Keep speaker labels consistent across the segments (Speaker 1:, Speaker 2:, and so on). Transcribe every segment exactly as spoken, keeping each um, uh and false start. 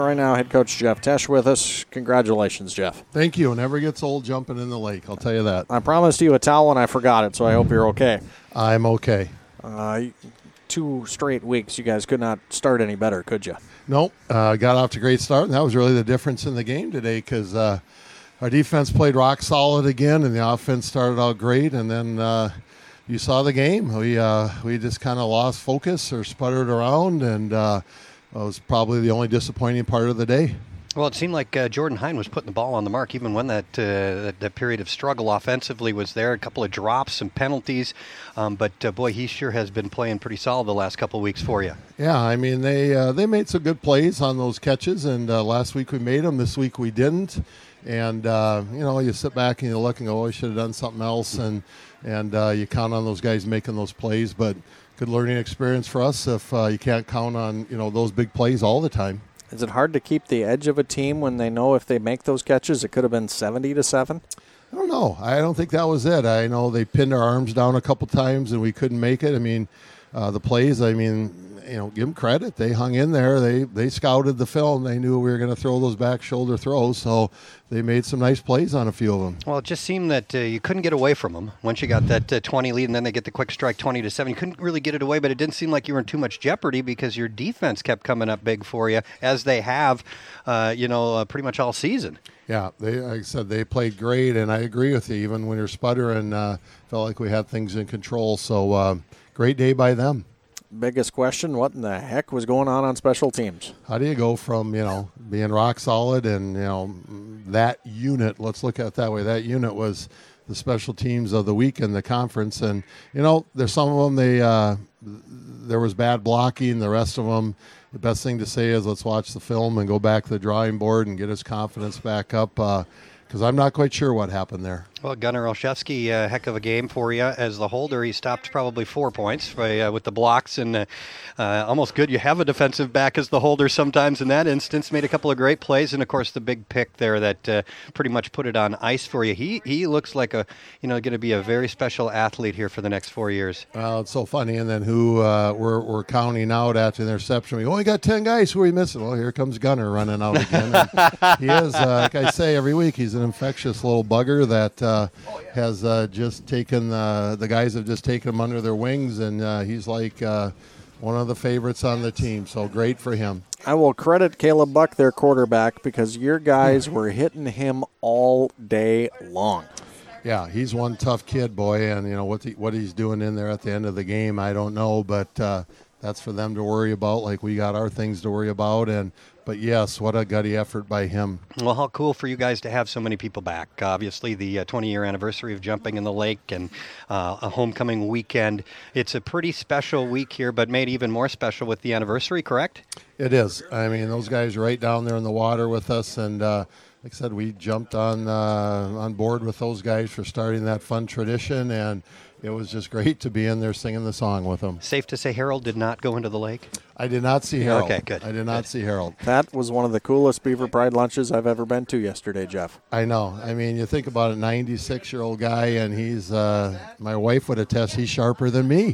Speaker 1: Right now, head coach Jeff Tesh with us. Congratulations, Jeff.
Speaker 2: Thank you. It never gets old jumping in the lake, I'll tell you that.
Speaker 1: I promised you a towel and I forgot it, so I hope you're okay.
Speaker 2: I'm okay.
Speaker 1: Uh, two straight weeks, you guys could not start any better, could you?
Speaker 2: Nope. Uh, got off to a great start, and that was really the difference in the game today because uh, our defense played rock solid again, and the offense started out great, and then uh, you saw the game. We, uh, we just kind of lost focus or sputtered around, and uh, it was probably the only disappointing part of the day.
Speaker 3: Well, it seemed like uh, Jordan Hine was putting the ball on the mark, even when that, uh, that that period of struggle offensively was there. A couple of drops, some penalties, um, but uh, boy, he sure has been playing pretty solid the last couple of weeks for you.
Speaker 2: Yeah, I mean they uh, they made some good plays on those catches, and uh, last week we made them. This week we didn't, and uh, you know you sit back and you look and go, oh, we should have done something else, and and uh, you count on those guys making those plays, but good learning experience for us if uh, you can't count on you know those big plays all the time.
Speaker 1: Is it hard to keep the edge of a team when they know if they make those catches, it could have been seventy to seven?
Speaker 2: I don't know. I don't think that was it. I know they pinned our arms down a couple times and we couldn't make it. I mean, uh, the plays, I mean, you know, give them credit. They hung in there. They they scouted the film. They knew we were going to throw those back shoulder throws, so they made some nice plays on a few of them.
Speaker 3: Well, it just seemed that uh, you couldn't get away from them once you got that uh, twenty lead, and then they get the quick strike twenty to seven. You couldn't really get it away, but it didn't seem like you were in too much jeopardy because your defense kept coming up big for you, as they have, uh, you know, uh, pretty much all season.
Speaker 2: Yeah, they, like I said, they played great, and I agree with you. Even when you're sputtering, uh, felt like we had things in control. So uh, great day by them.
Speaker 1: Biggest question, what in the heck was going on on special teams?
Speaker 2: How do you go from, you know, being rock solid and, you know, that unit, let's look at it that way, that unit was the special teams of the week in the conference. And, you know, there's some of them, they uh, there was bad blocking. The rest of them, the best thing to say is let's watch the film and go back to the drawing board and get his confidence back up because uh, I'm not quite sure what happened there.
Speaker 3: Well, Gunnar Olszewski, a heck of a game for you as the holder. He stopped probably four points by, uh, with the blocks, and uh, uh, almost good. You have a defensive back as the holder sometimes in that instance. Made a couple of great plays, and of course the big pick there that uh, pretty much put it on ice for you. He he looks like a you know going to be a very special athlete here for the next four years.
Speaker 2: Well, it's so funny. And then who uh, we're we're counting out after the interception? We only got ten guys. Who are we missing? Well, here comes Gunnar running out again. And he is, uh, like I say every week, he's an infectious little bugger that. Uh, Uh, has uh, just taken uh, the guys have just taken him under their wings, and uh, he's like uh, one of the favorites on the team. So great for him.
Speaker 1: I will credit Caleb Buck, their quarterback, because your guys were hitting him all day long.
Speaker 2: Yeah, he's one tough kid, boy, and you know what the, what he's doing in there at the end of the game, I don't know, but uh, that's for them to worry about. Like we got our things to worry about, and. But, yes, what a gutty effort by him.
Speaker 3: Well, how cool for you guys to have so many people back. Obviously, the uh, twenty-year anniversary of jumping in the lake and uh, a homecoming weekend. It's a pretty special week here, but made even more special with the anniversary, correct?
Speaker 2: It is. I mean, those guys are right down there in the water with us, and uh, like I said, we jumped on uh, on board with those guys for starting that fun tradition, and it was just great to be in there singing the song with them.
Speaker 3: Safe to say Harold did not go into the lake?
Speaker 2: I did not see Harold.
Speaker 3: Okay, good.
Speaker 2: I did not
Speaker 3: good.
Speaker 2: see Harold.
Speaker 1: That was one of the coolest Beaver Pride lunches I've ever been to yesterday, Jeff.
Speaker 2: I know. I mean, you think about a ninety-six-year-old guy, and he's, uh, my wife would attest, he's sharper than me.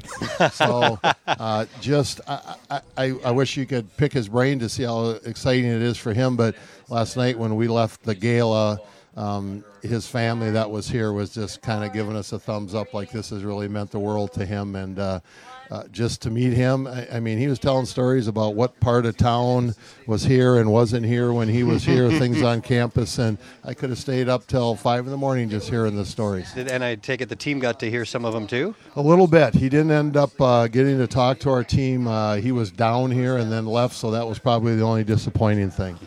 Speaker 2: So uh, just, I, I, I wish you could pick his brain to see how exciting it is for him. But last night when we left the gala, Um, his family that was here was just kind of giving us a thumbs up, like this has really meant the world to him. And uh, uh, just to meet him, I, I mean, he was telling stories about what part of town was here and wasn't here when he was here, things on campus. And I could have stayed up till five in the morning just hearing the stories.
Speaker 3: And I take it the team got to hear some of them too?
Speaker 2: A little bit. He didn't end up uh, getting to talk to our team. Uh, he was down here and then left, so that was probably the only disappointing thing.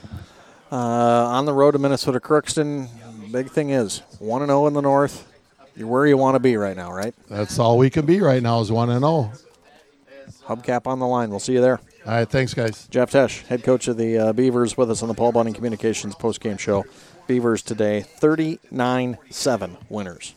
Speaker 1: Uh, on the road to Minnesota Crookston, big thing is one and oh in the North. You're where you want to be right now, right?
Speaker 2: That's all we can be right now is one and oh.
Speaker 1: Hubcap on the line. We'll see you there.
Speaker 2: All right, thanks, guys.
Speaker 1: Jeff Tesh, head coach of the uh, Beavers, with us on the Paul Bunning Communications postgame show. Beavers today, thirty-nine seven winners.